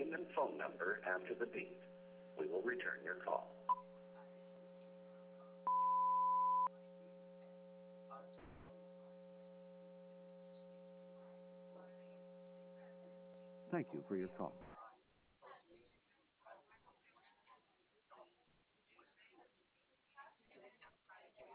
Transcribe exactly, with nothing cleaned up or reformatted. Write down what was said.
name and phone number after the beep. We will return your call. Thank you for your call.